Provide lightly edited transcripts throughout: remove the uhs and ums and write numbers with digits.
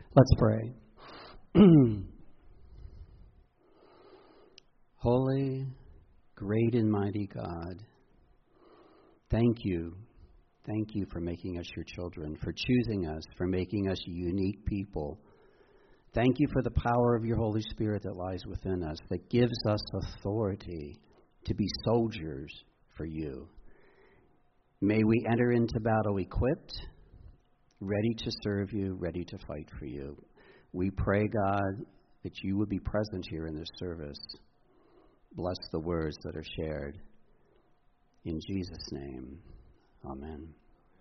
Let's pray. Holy, great and mighty God, thank you. Thank you for making us your children, for choosing us, for making us unique people. Thank you for the power of your Holy Spirit that lies within us, that gives us authority to be soldiers for you. May we enter into battle equipped, ready to serve you, ready to fight for you. We pray, God, that you would be present here in this service. Bless the words that are shared. In Jesus' name, amen.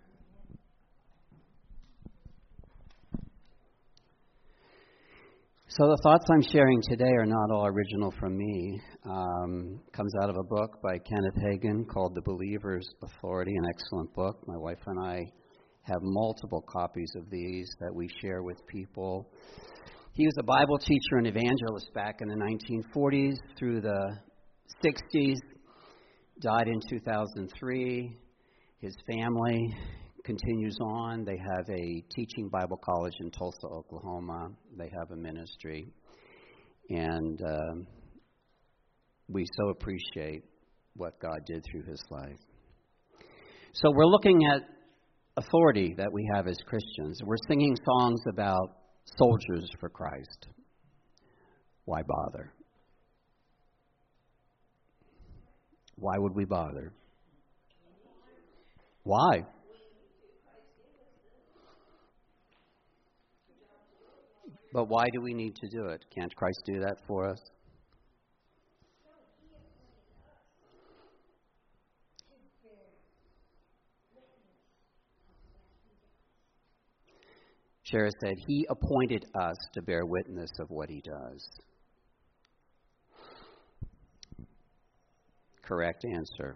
So the thoughts I'm sharing today are not all original from me. Comes out of a book by Kenneth Hagin called The Believer's Authority, an excellent book. My wife and I have multiple copies of these that we share with people. He was a Bible teacher and evangelist back in the 1940s through the 60s, died in 2003. His family continues on. They have a teaching Bible college in Tulsa, Oklahoma. They have a ministry. And we so appreciate what God did through his life. So we're looking at authority that we have as Christians. We're singing songs about soldiers for Christ. Why bother? Why would we bother? Why? But why do we need to do it? Can't Christ do that for us? Shara said, he appointed us to bear witness of what he does. Correct answer.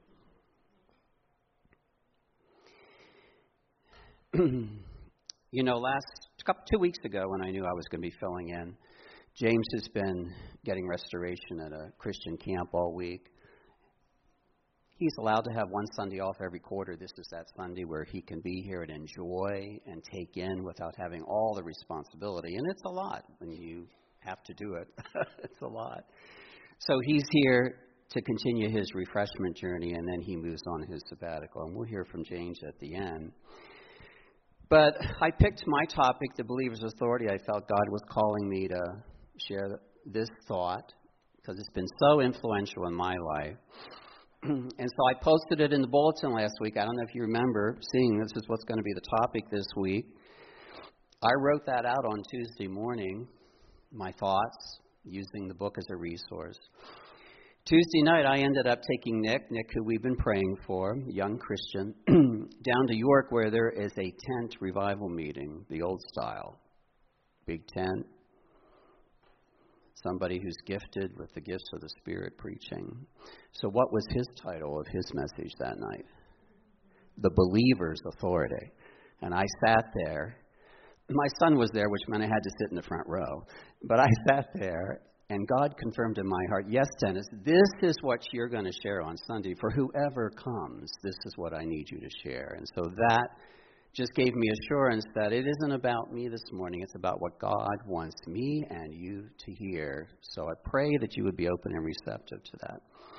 You know, 2 weeks ago when I knew I was going to be filling in, James has been getting restoration at a Christian camp all week. He's allowed to have one Sunday off every quarter. This is that Sunday where he can be here and enjoy and take in without having all the responsibility. And it's a lot when you have to do it. It's a lot. So he's here to continue his refreshment journey, and then he moves on his sabbatical. And we'll hear from James at the end. But I picked my topic, the believer's authority. I felt God was calling me to share this thought because it's been so influential in my life. And so I posted it in the bulletin last week. I don't know if you remember seeing this is what's going to be the topic this week. I wrote that out on Tuesday morning, my thoughts, using the book as a resource. Tuesday night, I ended up taking Nick, who we've been praying for, young Christian, down to York where there is a tent revival meeting, the old style. Big tent. Somebody who's gifted with the gifts of the Spirit preaching. So what was his title of his message that night? The Believer's Authority. And I sat there. My son was there, which meant I had to sit in the front row. But I sat there, and God confirmed in my heart, yes, Dennis, this is what you're going to share on Sunday. For whoever comes, this is what I need you to share. And so that just gave me assurance that it isn't about me this morning. It's about what God wants me and you to hear. So I pray that you would be open and receptive to that.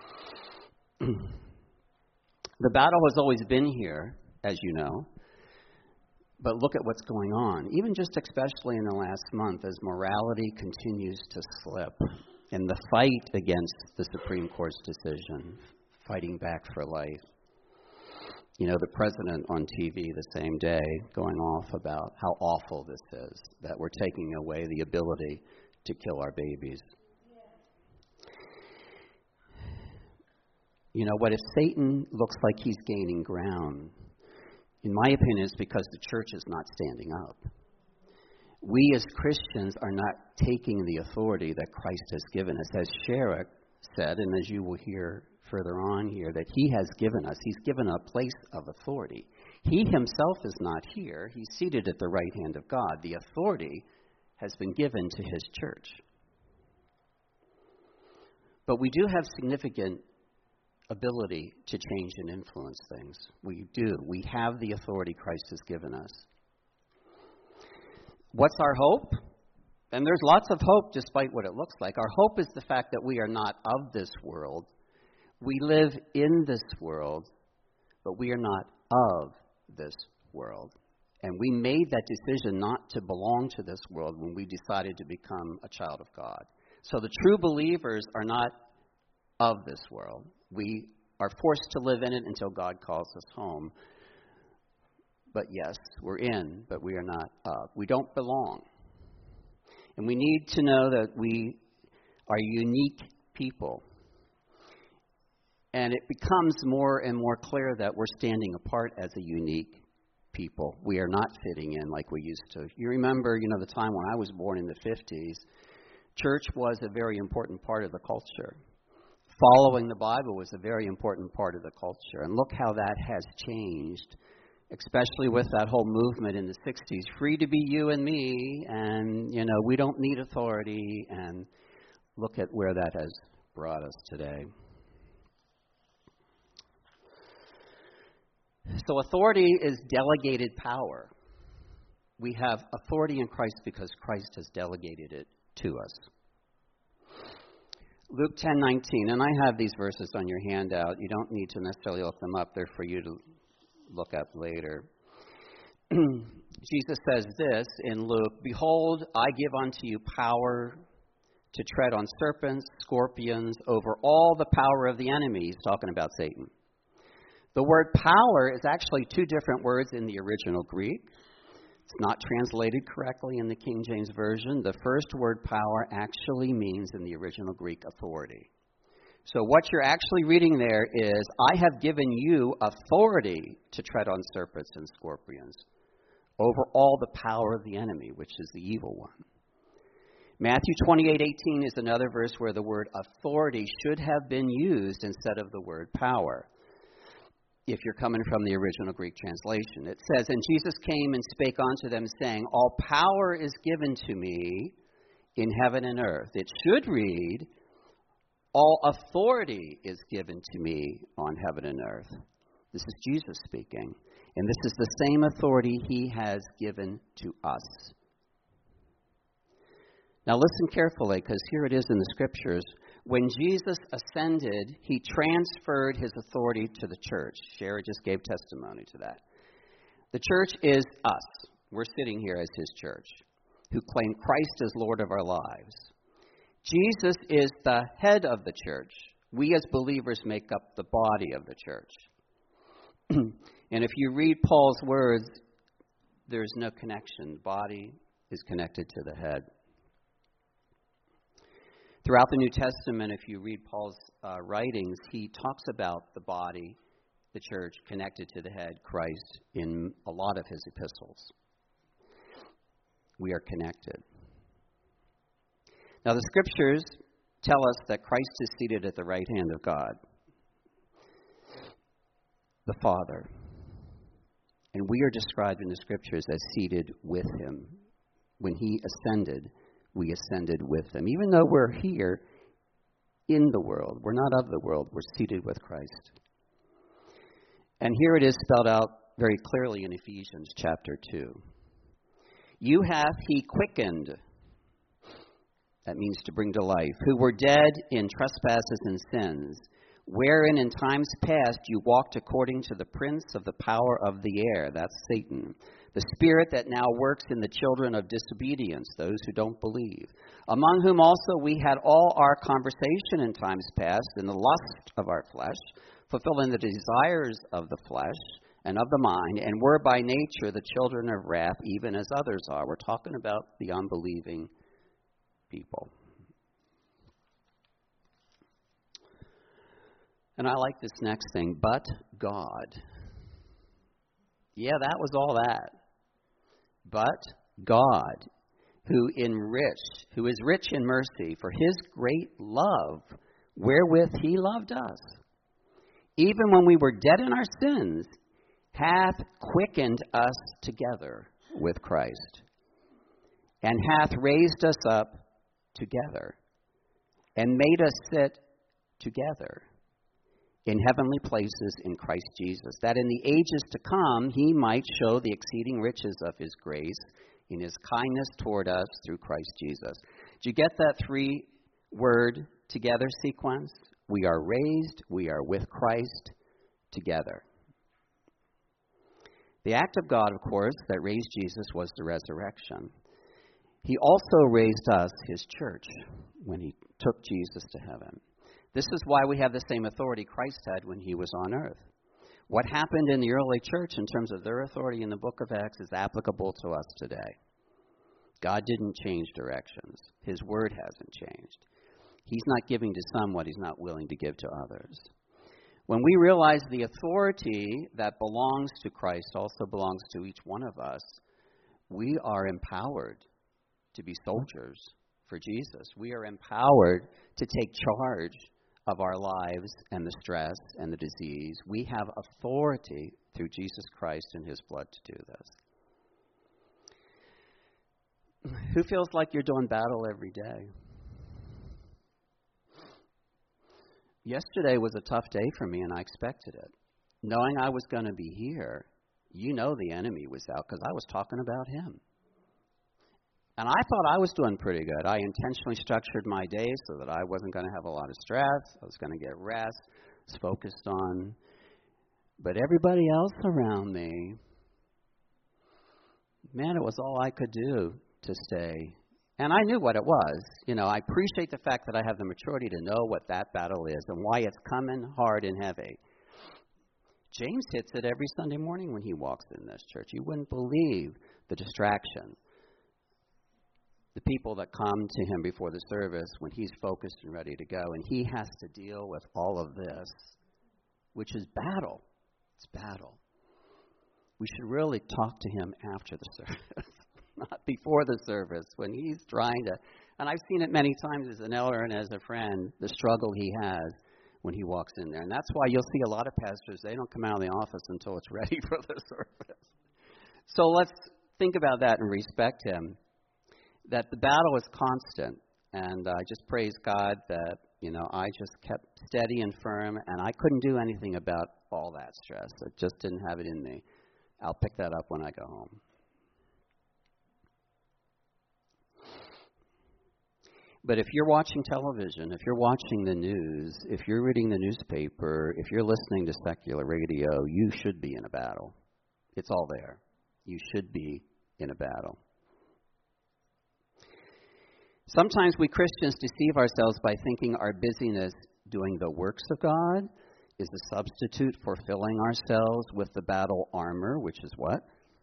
The battle has always been here, as you know. But look at what's going on, even just especially in the last month as morality continues to slip in the fight against the Supreme Court's decision, fighting back for life. You know, the president on TV the same day going off about how awful this is, that we're taking away the ability to kill our babies. You know, what if Satan looks like he's gaining ground? In my opinion, it's because the church is not standing up. We as Christians are not taking the authority that Christ has given us. As Shara said, and as you will hear further on here, that he has given us. He's given a place of authority. He himself is not here. He's seated at the right hand of God. The authority has been given to his church. But we do have significant ability to change and influence things. We do. We have the authority Christ has given us. What's our hope? And there's lots of hope despite what it looks like. Our hope is the fact that we are not of this world. We live in this world, but we are not of this world. And we made that decision not to belong to this world when we decided to become a child of God. So the true believers are not of this world. We are forced to live in it until God calls us home. But yes, we're in, but we are not of. We don't belong. And we need to know that we are unique people. And it becomes more and more clear that we're standing apart as a unique people. We are not fitting in like we used to. You remember, the time when I was born in the 50s, church was a very important part of the culture. Following the Bible was a very important part of the culture. And look how that has changed, especially with that whole movement in the 60s. Free to be you and me, and, we don't need authority. And look at where that has brought us today. So authority is delegated power. We have authority in Christ because Christ has delegated it to us. Luke 10:19, and I have these verses on your handout. You don't need to necessarily look them up. They're for you to look up later. Jesus says this in Luke, "Behold, I give unto you power to tread on serpents, scorpions, over all the power of the enemy." He's talking about Satan. The word power is actually two different words in the original Greek. It's not translated correctly in the King James Version. The first word power actually means in the original Greek authority. So what you're actually reading there is, I have given you authority to tread on serpents and scorpions over all the power of the enemy, which is the evil one. Matthew 28:18 is another verse where the word authority should have been used instead of the word power, if you're coming from the original Greek translation. It says, "And Jesus came and spake unto them, saying, All power is given to me in heaven and earth." It should read, "All authority is given to me on heaven and earth." This is Jesus speaking. And this is the same authority he has given to us. Now listen carefully, because here it is in the scriptures. When Jesus ascended, he transferred his authority to the church. Shara just gave testimony to that. The church is us. We're sitting here as his church, who claim Christ as Lord of our lives. Jesus is the head of the church. We as believers make up the body of the church. And if you read Paul's words, there's no connection. The body is connected to the head. Throughout the New Testament, if you read Paul's writings, he talks about the body, the church, connected to the head, Christ, in a lot of his epistles. We are connected. Now, the scriptures tell us that Christ is seated at the right hand of God, the Father. And we are described in the scriptures as seated with him. When he ascended, we ascended with him. Even though we're here in the world, we're not of the world, we're seated with Christ. And here it is spelled out very clearly in Ephesians chapter 2. "You hath he quickened," that means to bring to life, "who were dead in trespasses and sins, wherein in times past you walked according to the prince of the power of the air," that's Satan, "the spirit that now works in the children of disobedience," those who don't believe, "among whom also we had all our conversation in times past in the lust of our flesh, fulfilling the desires of the flesh and of the mind, and were by nature the children of wrath, even as others are." We're talking about the unbelieving people. And I like this next thing, "but God." Yeah, that was all that. But God, who is rich in mercy, for his great love, wherewith he loved us, even when we were dead in our sins, hath quickened us together with Christ, and hath raised us up together, and made us sit together in heavenly places in Christ Jesus, that in the ages to come he might show the exceeding riches of his grace in his kindness toward us through Christ Jesus. Did you get that three-word together sequence? We are raised, we are with Christ together. The act of God, of course, that raised Jesus was the resurrection. He also raised us, his church, when he took Jesus to heaven. This is why we have the same authority Christ had when he was on earth. What happened in the early church in terms of their authority in the book of Acts is applicable to us today. God didn't change directions. His word hasn't changed. He's not giving to some what he's not willing to give to others. When we realize the authority that belongs to Christ also belongs to each one of us, we are empowered to be soldiers for Jesus. We are empowered to take charge of our lives and the stress and the disease. We have authority through Jesus Christ and his blood to do this. Who feels like you're doing battle every day? Yesterday was a tough day for me, and I expected it. Knowing I was going to be here, you know the enemy was out because I was talking about him. And I thought I was doing pretty good. I intentionally structured my day so that I wasn't going to have a lot of stress. I was going to get rest. I was focused on. But everybody else around me, man, it was all I could do to stay. And I knew what it was. You know, I appreciate the fact that I have the maturity to know what that battle is and why it's coming hard and heavy. James hits it every Sunday morning when he walks in this church. You wouldn't believe the distraction. The people that come to him before the service when he's focused and ready to go, and he has to deal with all of this, which is battle. It's battle. We should really talk to him after the service, not before the service, when he's trying to, and I've seen it many times as an elder and as a friend, the struggle he has when he walks in there. And that's why you'll see a lot of pastors, they don't come out of the office until it's ready for the service. So let's think about that and respect him. That the battle is constant, and I just praise God that, you know, I just kept steady and firm, and I couldn't do anything about all that stress. I just didn't have it in me. I'll pick that up when I go home. But if you're watching television, if you're watching the news, if you're reading the newspaper, if you're listening to secular radio, you should be in a battle. It's all there. You should be in a battle. Sometimes we Christians deceive ourselves by thinking our busyness doing the works of God is a substitute for filling ourselves with the battle armor, which is what?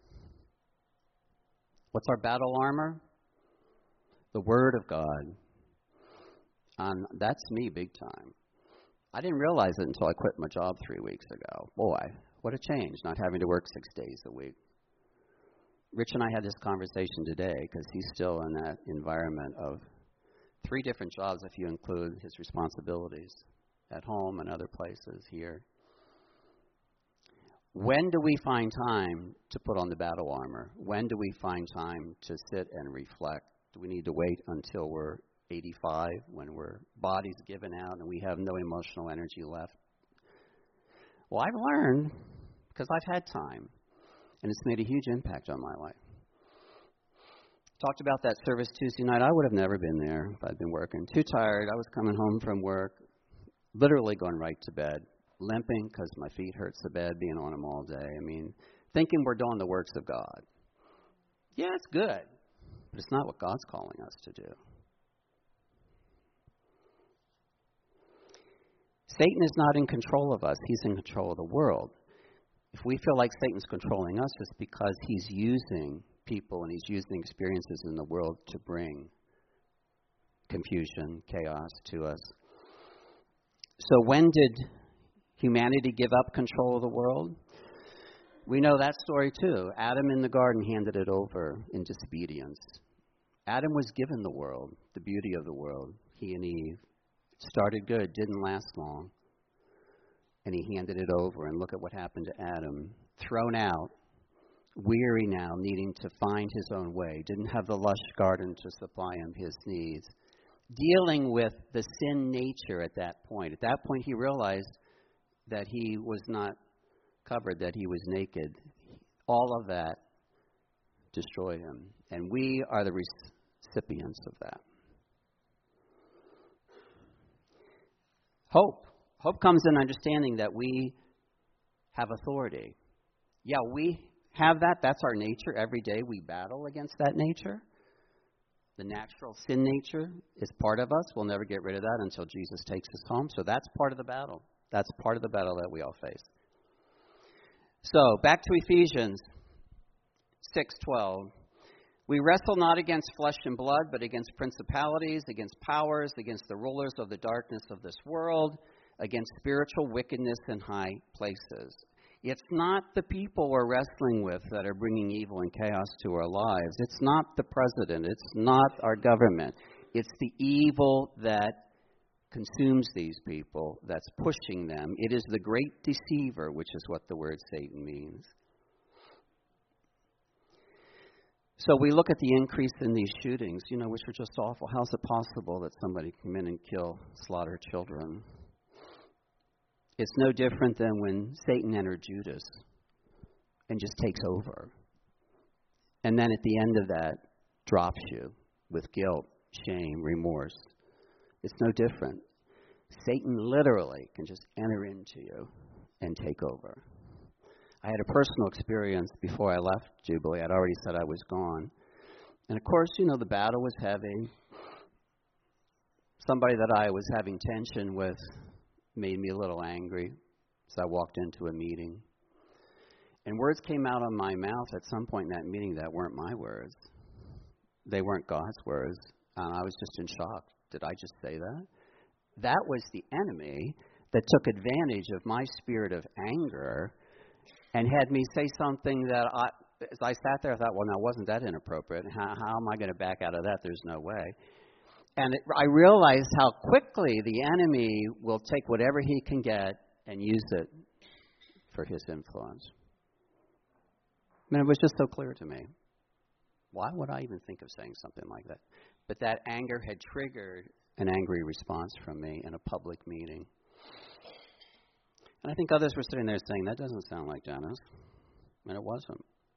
What's our battle armor? The Word of God. That's me big time. I didn't realize it until I quit my job 3 weeks ago. Boy, what a change, not having to work 6 days a week. Rich and I had this conversation today because he's still in that environment of 3 different jobs if you include his responsibilities at home and other places here. When do we find time to put on the battle armor? When do we find time to sit and reflect? Do we need to wait until we're 85 when our body's given out and we have no emotional energy left? Well, I've learned because I've had time. And it's made a huge impact on my life. Talked about that service Tuesday night. I would have never been there if I'd been working. Too tired. I was coming home from work, literally going right to bed, limping because my feet hurt so bad being on them all day. I mean, thinking we're doing the works of God. Yeah, it's good, but it's not what God's calling us to do. Satan is not in control of us. He's in control of the world. If we feel like Satan's controlling us, it's because he's using people and he's using experiences in the world to bring confusion, chaos to us. So when did humanity give up control of the world? We know that story too. Adam in the garden handed it over in disobedience. Adam was given the world, the beauty of the world, he and Eve. It started good, didn't last long. And he handed it over, and look at what happened to Adam. Thrown out, weary now, needing to find his own way. Didn't have the lush garden to supply him his needs. Dealing with the sin nature at that point. At that point, he realized that he was not covered, that he was naked. All of that destroyed him. And we are the recipients of that. Hope. Hope comes in understanding that we have authority. Yeah, we have that. That's our nature. Every day we battle against that nature. The natural sin nature is part of us. We'll never get rid of that until Jesus takes us home. So that's part of the battle. That's part of the battle that we all face. So back to Ephesians 6:12. We wrestle not against flesh and blood, but against principalities, against powers, against the rulers of the darkness of this world, against spiritual wickedness in high places. It's not the people we're wrestling with that are bringing evil and chaos to our lives. It's not the president. It's not our government. It's the evil that consumes these people that's pushing them. It is the great deceiver, which is what the word Satan means. So we look at the increase in these shootings, which are just awful. How's it possible that somebody come in and slaughter children? It's no different than when Satan entered Judas and just takes over. And then at the end of that, drops you with guilt, shame, remorse. It's no different. Satan literally can just enter into you and take over. I had a personal experience before I left Jubilee. I'd already said I was gone. And of course, the battle was heavy. Somebody that I was having tension with made me a little angry. So I walked into a meeting. And words came out of my mouth at some point in that meeting that weren't my words. They weren't God's words. And I was just in shock. Did I just say that? That was the enemy that took advantage of my spirit of anger and had me say something that as I sat there, I thought, well, now, wasn't that inappropriate? How am I going to back out of that? There's no way. And I realized how quickly the enemy will take whatever he can get and use it for his influence. I mean, it was just so clear to me. Why would I even think of saying something like that? But that anger had triggered an angry response from me in a public meeting. And I think others were sitting there saying, that doesn't sound like Dennis. And it wasn't.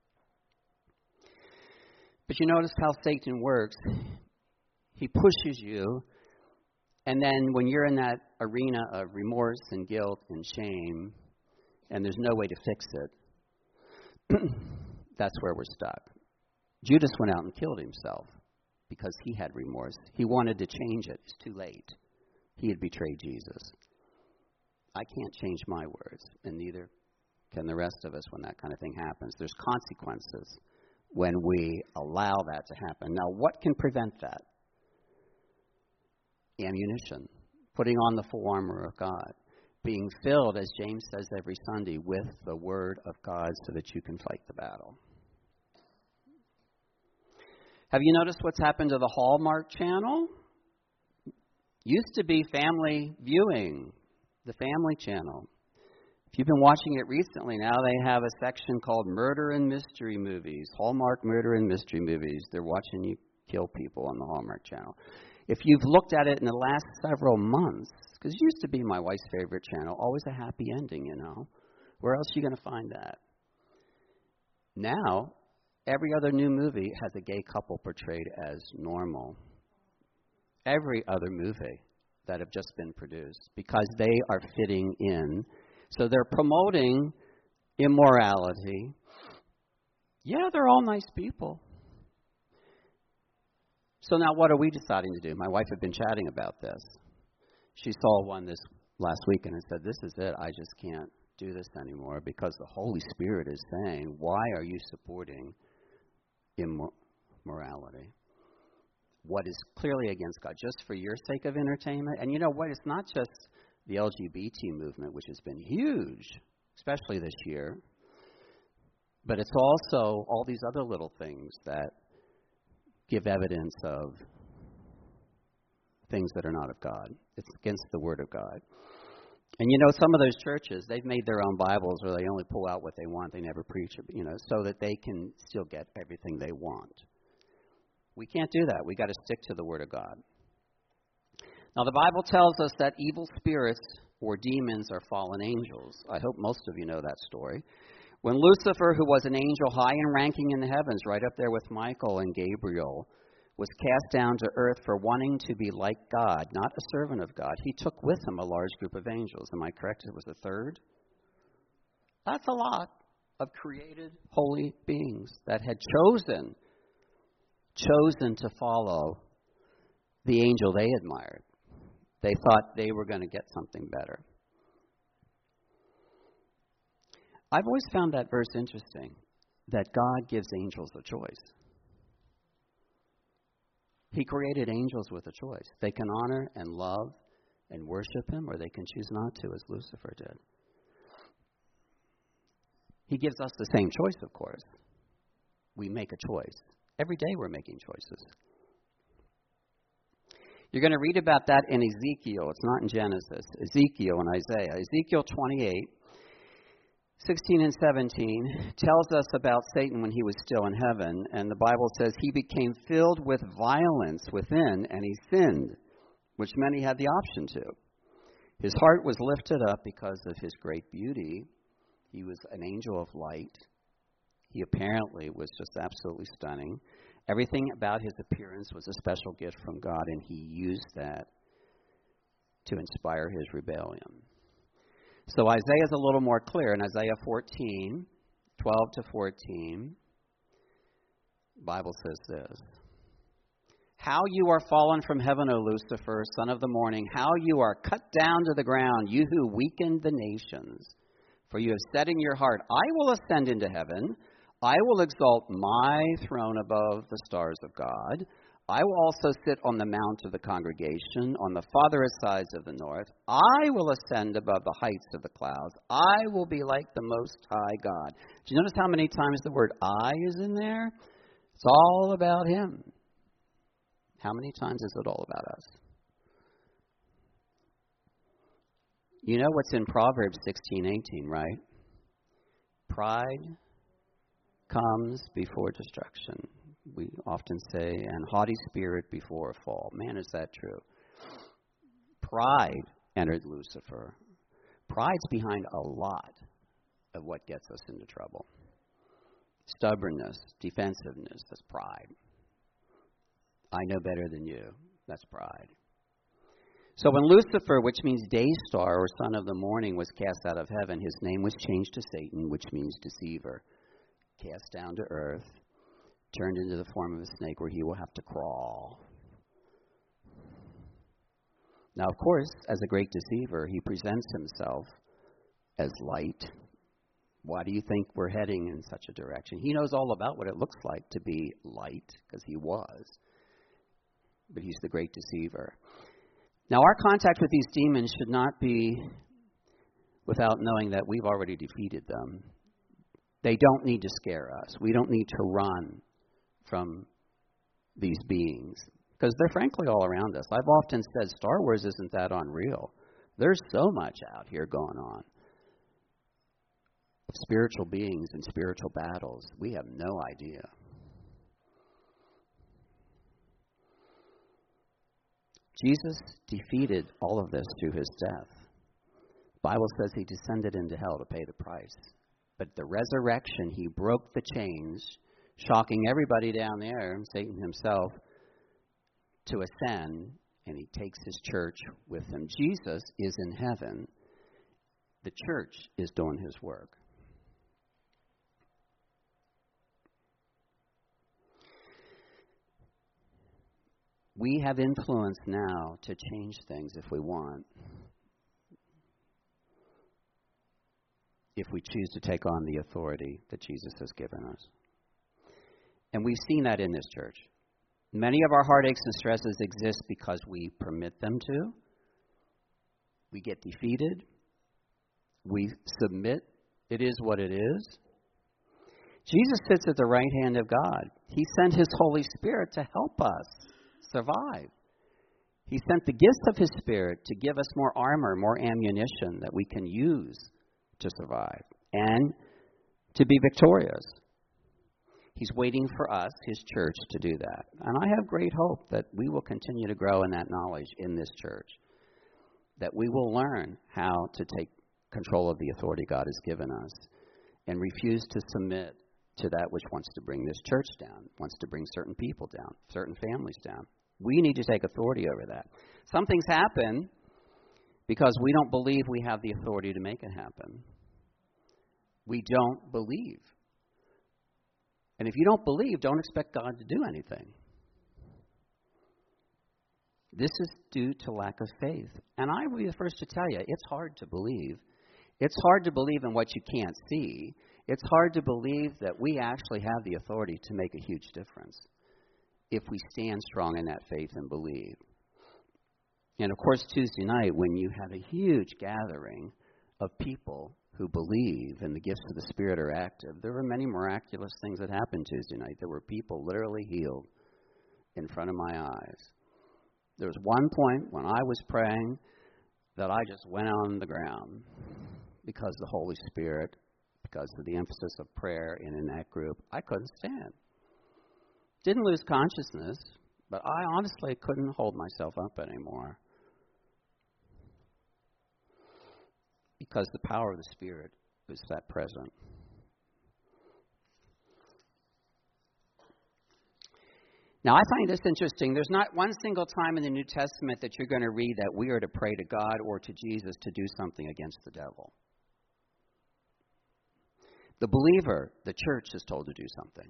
But you notice how Satan works. He pushes you, and then when you're in that arena of remorse and guilt and shame, and there's no way to fix it, that's where we're stuck. Judas went out and killed himself because he had remorse. He wanted to change it. It's too late. He had betrayed Jesus. I can't change my words, and neither can the rest of us when that kind of thing happens. There's consequences when we allow that to happen. Now, what can prevent that? Ammunition, putting on the full armor of God, being filled, as James says every Sunday, with the Word of God so that you can fight the battle. Have you noticed what's happened to the Hallmark Channel? Used to be family viewing, the Family Channel. If you've been watching it recently, now they have a section called Murder and Mystery Movies, Hallmark Murder and Mystery Movies. They're watching you kill people on the Hallmark Channel. If you've looked at it in the last several months, because it used to be my wife's favorite channel, always a happy ending, Where else are you going to find that? Now, every other new movie has a gay couple portrayed as normal. Every other movie that have just been produced, because they are fitting in. So they're promoting immorality. Yeah, they're all nice people. So now what are we deciding to do? My wife had been chatting about this. She saw one this last week and said, this is it. I just can't do this anymore because the Holy Spirit is saying, why are you supporting immorality? What is clearly against God, just for your sake of entertainment? And you know what? It's not just the LGBT movement, which has been huge, especially this year, but it's also all these other little things that give evidence of things that are not of God. It's against the Word of God. And some of those churches, they've made their own Bibles where they only pull out what they want. They never preach, so that they can still get everything they want. We can't do that. We got to stick to the Word of God. Now, the Bible tells us that evil spirits or demons are fallen angels. I hope most of you know that story. When Lucifer, who was an angel high in ranking in the heavens, right up there with Michael and Gabriel, was cast down to earth for wanting to be like God, not a servant of God, he took with him a large group of angels. Am I correct? It was a third? That's a lot of created holy beings that had chosen to follow the angel they admired. They thought they were going to get something better. I've always found that verse interesting, that God gives angels a choice. He created angels with a choice. They can honor and love and worship him, or they can choose not to, as Lucifer did. He gives us the same choice, of course. We make a choice. Every day we're making choices. You're going to read about that in Ezekiel. It's not in Genesis. Ezekiel and Isaiah. Ezekiel 28, 16 and 17 tells us about Satan when he was still in heaven. And the Bible says he became filled with violence within, and he sinned, which many had the option to. His heart was lifted up because of his great beauty. He was an angel of light. He apparently was just absolutely stunning. Everything about his appearance was a special gift from God, and he used that to inspire his rebellion. So Isaiah is a little more clear. In Isaiah 14, 12 to 14, the Bible says this. How you are fallen from heaven, O Lucifer, son of the morning. How you are cut down to the ground, you who weakened the nations. For you have said in your heart, I will ascend into heaven. I will exalt my throne above the stars of God. I will also sit on the mount of the congregation, on the farthest sides of the north. I will ascend above the heights of the clouds. I will be like the Most High God. Do you notice how many times the word I is in there? It's all about him. How many times is it all about us? You know what's in Proverbs 16:18, right? Pride comes before destruction. We often say, and haughty spirit before a fall. Man, is that true? Pride entered Lucifer. Pride's behind a lot of what gets us into trouble. Stubbornness, defensiveness, that's pride. I know better than you, that's pride. So when Lucifer, which means day star or son of the morning, was cast out of heaven, his name was changed to Satan, which means deceiver. Cast down to earth, turned into the form of a snake where he will have to crawl. Now, of course, as a great deceiver, he presents himself as light. Why do you think we're heading in such a direction? He knows all about what it looks like to be light, because he was. But he's the great deceiver. Now, our contact with these demons should not be without knowing that we've already defeated them. They don't need to scare us. We don't need to run from these beings, because they're frankly all around us. I've often said Star Wars isn't that unreal. There's so much out here going on of spiritual beings and spiritual battles. We have no idea. Jesus defeated all of this through his death. The Bible says he descended into hell to pay the price. But the resurrection, he broke the chains, shocking everybody down there, Satan himself, to ascend, and he takes his church with him. Jesus is in heaven. The church is doing his work. We have influence now to change things if we want. If we choose to take on the authority that Jesus has given us. And we've seen that in this church. Many of our heartaches and stresses exist because we permit them to. We get defeated. We submit. It is what it is. Jesus sits at the right hand of God. He sent his Holy Spirit to help us survive. He sent the gifts of his Spirit to give us more armor, more ammunition that we can use to survive and to be victorious. He's waiting for us, his church, to do that. And I have great hope that we will continue to grow in that knowledge in this church, that we will learn how to take control of the authority God has given us and refuse to submit to that which wants to bring this church down, wants to bring certain people down, certain families down. We need to take authority over that. Some things happen because we don't believe we have the authority to make it happen. We don't believe. And if you don't believe, don't expect God to do anything. This is due to lack of faith. And I will be the first to tell you, it's hard to believe. It's hard to believe in what you can't see. It's hard to believe that we actually have the authority to make a huge difference if we stand strong in that faith and believe. And of course, Tuesday night, when you have a huge gathering of people who believe and the gifts of the Spirit are active, there were many miraculous things that happened Tuesday night. There were people literally healed in front of my eyes. There was one point when I was praying that I just went on the ground because the Holy Spirit, because of the emphasis of prayer and in that group, I couldn't stand. Didn't lose consciousness, but I honestly couldn't hold myself up anymore because the power of the Spirit was that present. Now, I find this interesting. There's not one single time in the New Testament that you're going to read that we are to pray to God or to Jesus to do something against the devil. The believer, the church, is told to do something.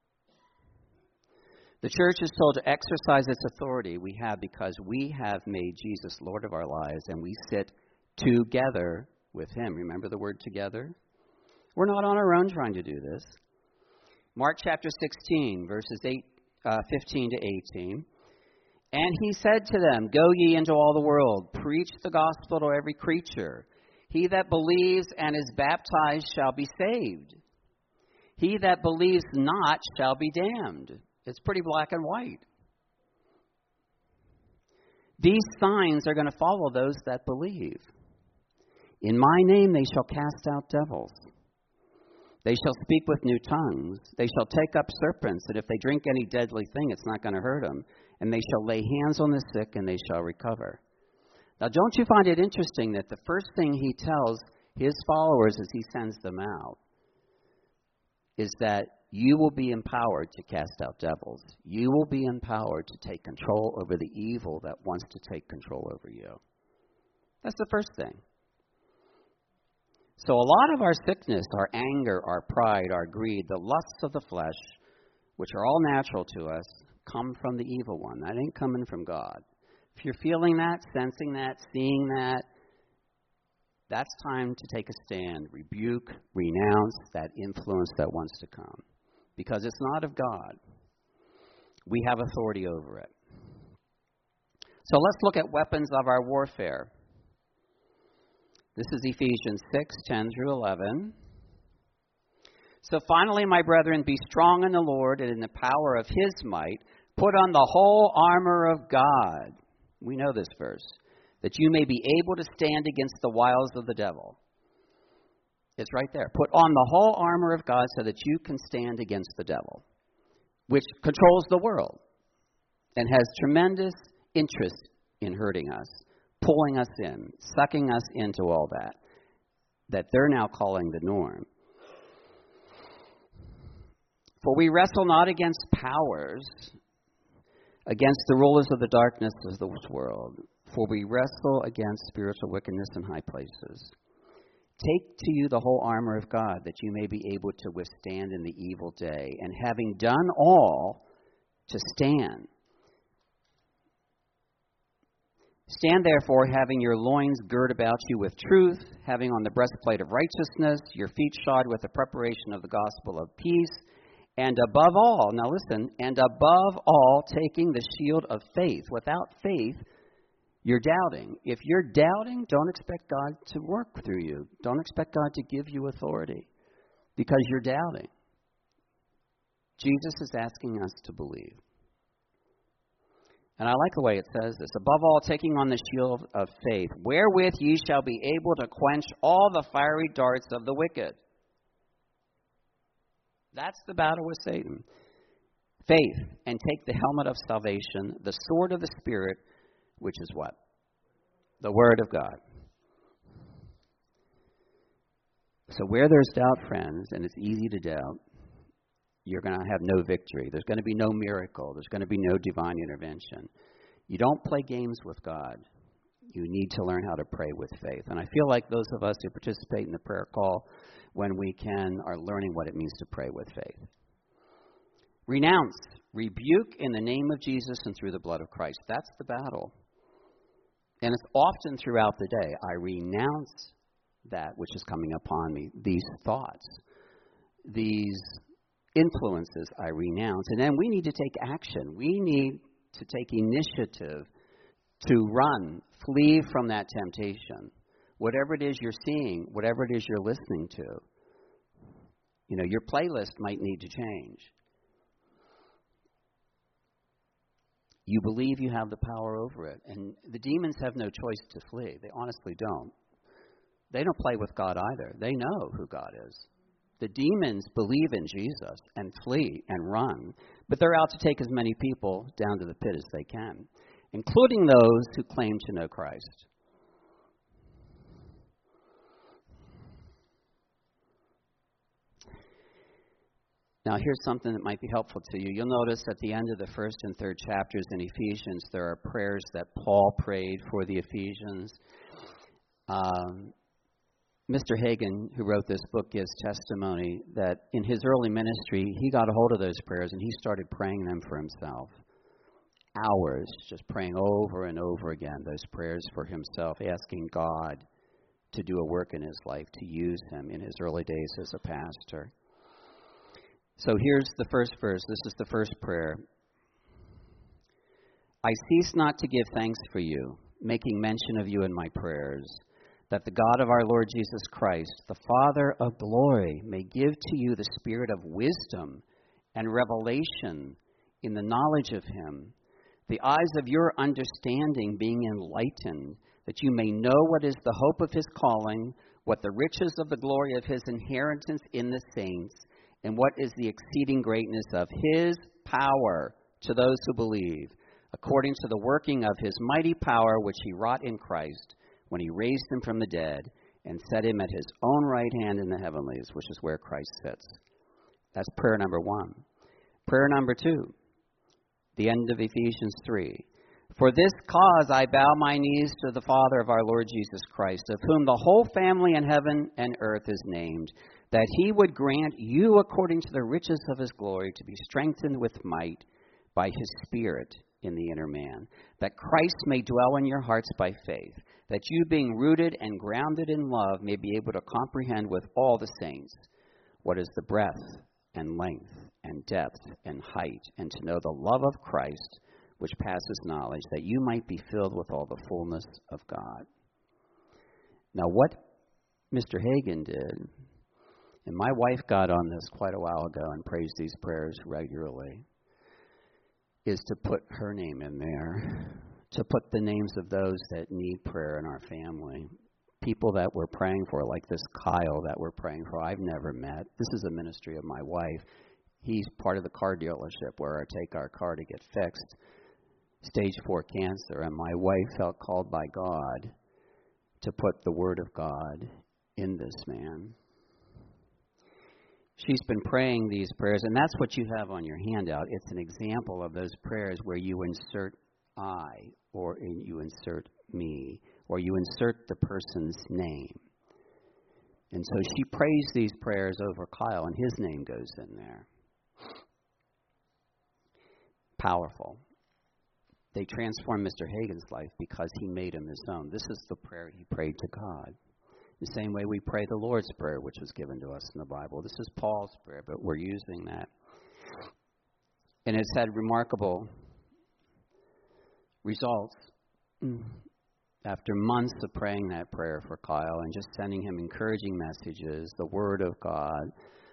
The church is told to exercise its authority we have because we have made Jesus Lord of our lives and we sit together with Him. Remember the word together? We're not on our own trying to do this. Mark chapter 16, verses 15 to 18. And He said to them, "Go ye into all the world, preach the gospel to every creature. He that believes and is baptized shall be saved. He that believes not shall be damned." It's pretty black and white. These signs are going to follow those that believe. In my name they shall cast out devils. They shall speak with new tongues. They shall take up serpents, and if they drink any deadly thing, it's not going to hurt them. And they shall lay hands on the sick, and they shall recover. Now, don't you find it interesting that the first thing He tells His followers as He sends them out is that you will be empowered to cast out devils. You will be empowered to take control over the evil that wants to take control over you. That's the first thing. So a lot of our sickness, our anger, our pride, our greed, the lusts of the flesh, which are all natural to us, come from the evil one. That ain't coming from God. If you're feeling that, sensing that, seeing that, that's time to take a stand, rebuke, renounce that influence that wants to come. Because it's not of God. We have authority over it. So let's look at weapons of our warfare. This is Ephesians 6, 10 through 11. So finally, my brethren, be strong in the Lord and in the power of His might. Put on the whole armor of God. We know this verse. That you may be able to stand against the wiles of the devil. It's right there. Put on the whole armor of God so that you can stand against the devil, which controls the world and has tremendous interest in hurting us, pulling us in, sucking us into all that they're now calling the norm. For we wrestle not against powers, against the rulers of the darkness of this world, for we wrestle against spiritual wickedness in high places. Take to you the whole armor of God, that you may be able to withstand in the evil day, and having done all, to stand. Stand therefore, having your loins girt about you with truth, having on the breastplate of righteousness, your feet shod with the preparation of the gospel of peace, and above all, now listen, and above all, taking the shield of faith. Without faith, you're doubting. If you're doubting, don't expect God to work through you. Don't expect God to give you authority because you're doubting. Jesus is asking us to believe. And I like the way it says this. Above all, taking on the shield of faith, wherewith ye shall be able to quench all the fiery darts of the wicked. That's the battle with Satan. Faith, and take the helmet of salvation, the sword of the Spirit, which is what? The Word of God. So where there's doubt, friends, and it's easy to doubt, you're going to have no victory. There's going to be no miracle. There's going to be no divine intervention. You don't play games with God. You need to learn how to pray with faith. And I feel like those of us who participate in the prayer call when we can are learning what it means to pray with faith. Renounce, rebuke in the name of Jesus and through the blood of Christ. That's the battle. And it's often throughout the day. I renounce that which is coming upon me, these thoughts, these influences I renounce. And then we need to take action. We need to take initiative to run, flee from that temptation. Whatever it is you're seeing, whatever it is you're listening to. You know, your playlist might need to change. You believe you have the power over it. And the demons have no choice to flee. They honestly don't. They don't play with God either. They know who God is. The demons believe in Jesus and flee and run, but they're out to take as many people down to the pit as they can, including those who claim to know Christ. Now, here's something that might be helpful to you. You'll notice at the end of the first and third chapters in Ephesians, there are prayers that Paul prayed for the Ephesians. Mr. Hagin, who wrote this book, gives testimony that in his early ministry, he got a hold of those prayers and he started praying them for himself. Hours just praying over and over again those prayers for himself, asking God to do a work in his life, to use him in his early days as a pastor. So here's the first verse. This is the first prayer. I cease not to give thanks for you, making mention of you in my prayers, that the God of our Lord Jesus Christ, the Father of glory, may give to you the spirit of wisdom and revelation in the knowledge of him, the eyes of your understanding being enlightened, that you may know what is the hope of his calling, what the riches of the glory of his inheritance in the saints, and what is the exceeding greatness of his power to those who believe, according to the working of his mighty power which he wrought in Christ, when he raised him from the dead and set him at his own right hand in the heavenlies, which is where Christ sits. That's prayer number 1. Prayer number 2, the end of Ephesians 3. For this cause I bow my knees to the Father of our Lord Jesus Christ, of whom the whole family in heaven and earth is named, that he would grant you, according to the riches of his glory, to be strengthened with might by his Spirit in the inner man, that Christ may dwell in your hearts by faith, that you, being rooted and grounded in love, may be able to comprehend with all the saints what is the breadth and length and depth and height, and to know the love of Christ, which passes knowledge, that you might be filled with all the fullness of God. Now, what Mr. Hagin did, and my wife got on this quite a while ago and prays these prayers regularly, is to put her name in there, to put the names of those that need prayer in our family. People that we're praying for, like this Kyle that we're praying for, I've never met. This is a ministry of my wife. He's part of the car dealership where I take our car to get fixed. Stage 4 cancer, and my wife felt called by God to put the word of God in this man. She's been praying these prayers, and that's what you have on your handout. It's an example of those prayers where you insert I, or you insert me, or you insert the person's name. And so she prays these prayers over Kyle, and his name goes in there. Powerful. They transformed Mr. Hagin's life because he made him his own. This is the prayer he prayed to God. The same way we pray the Lord's Prayer, which was given to us in the Bible. This is Paul's prayer, but we're using that. And it's had remarkable results. After months of praying that prayer for Kyle and just sending him encouraging messages, the Word of God.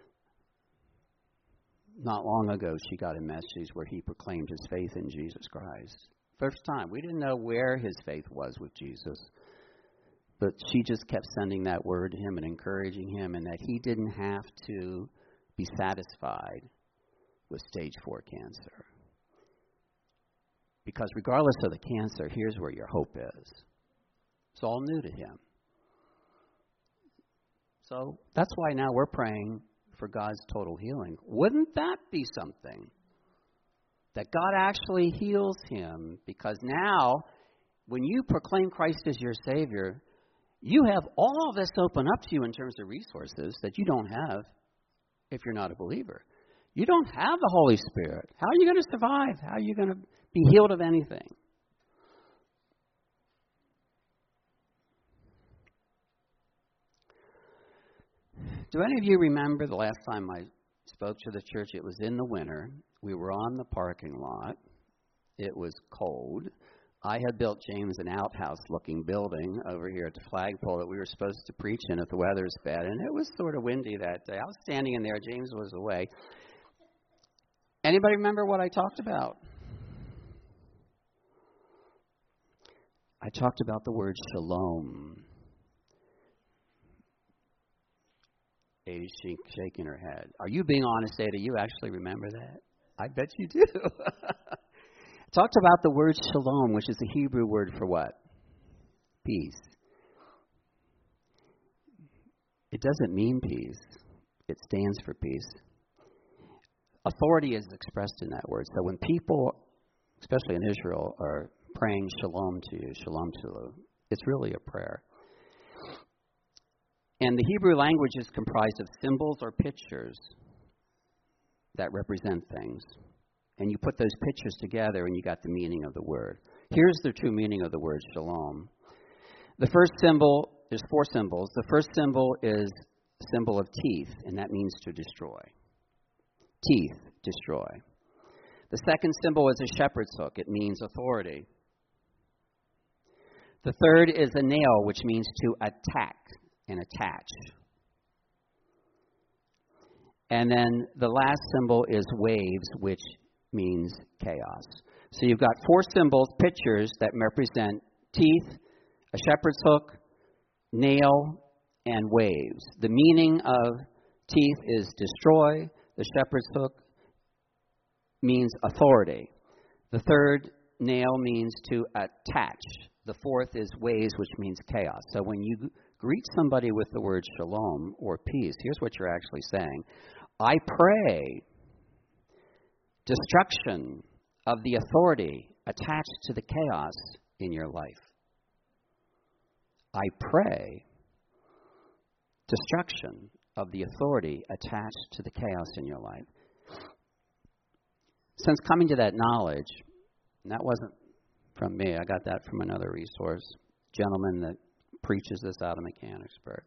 Not long ago, she got a message where he proclaimed his faith in Jesus Christ. First time. We didn't know where his faith was with Jesus. But she just kept sending that word to him and encouraging him, and that he didn't have to be satisfied with stage 4 cancer. Because regardless of the cancer, here's where your hope is. It's all new to him. So that's why now we're praying for God's total healing. Wouldn't that be something? That God actually heals him, because now when you proclaim Christ as your Savior, you have all of this open up to you in terms of resources that you don't have if you're not a believer. You don't have the Holy Spirit. How are you going to survive? How are you going to be healed of anything? Do any of you remember the last time I spoke to the church? It was in the winter. We were on the parking lot. It was cold. I had built James an outhouse-looking building over here at the flagpole that we were supposed to preach in if the weather's bad, and it was sort of windy that day. I was standing in there. James was away. Anybody remember what I talked about? I talked about the word shalom. Amy's shaking her head. Are you being honest, Ada? You actually remember that? I bet you do. Talked about the word shalom, which is the Hebrew word for what? Peace. It doesn't mean peace. It stands for peace. Authority is expressed in that word. So when people, especially in Israel, are praying shalom to you, shalom shalom, it's really a prayer. And the Hebrew language is comprised of symbols or pictures that represent things. And you put those pictures together and you got the meaning of the word. Here's the true meaning of the word shalom. The first symbol, there's 4 symbols. The first symbol is a symbol of teeth, and that means to destroy. Teeth, destroy. The second symbol is a shepherd's hook. It means authority. The third is a nail, which means to attack and attach. And then the last symbol is waves, which means chaos. So you've got 4 symbols, pictures that represent teeth, a shepherd's hook, nail, and waves. The meaning of teeth is destroy. The shepherd's hook means authority. The third, nail, means to attach. The fourth is waves, which means chaos. So when you greet somebody with the word shalom or peace, here's what you're actually saying. I pray destruction of the authority attached to the chaos in your life. I pray destruction of the authority attached to the chaos in your life. Since coming to that knowledge, and that wasn't from me, I got that from another resource, gentleman that preaches this out of Mechanicsburg.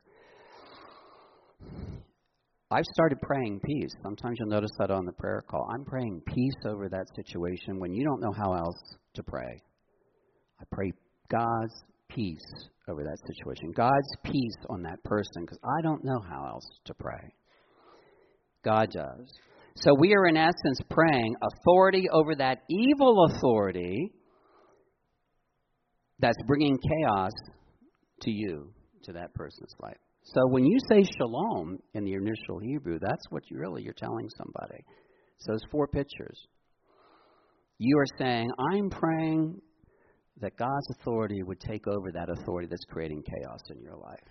I've started praying peace. Sometimes you'll notice that on the prayer call. I'm praying peace over that situation when you don't know how else to pray. I pray God's peace over that situation. God's peace on that person, because I don't know how else to pray. God does. So we are in essence praying authority over that evil authority that's bringing chaos to you, to that person's life. So when you say shalom in the initial Hebrew, that's what you're telling somebody. So those 4 pictures. You are saying, I'm praying that God's authority would take over that authority that's creating chaos in your life.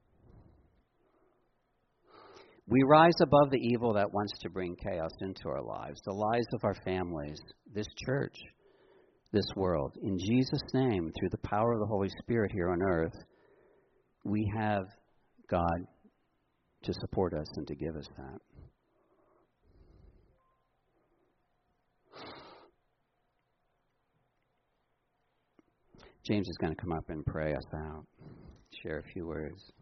We rise above the evil that wants to bring chaos into our lives, the lives of our families, this church, this world. In Jesus' name, through the power of the Holy Spirit here on earth, we have God to support us and to give us that. James is going to come up and pray us out, share a few words.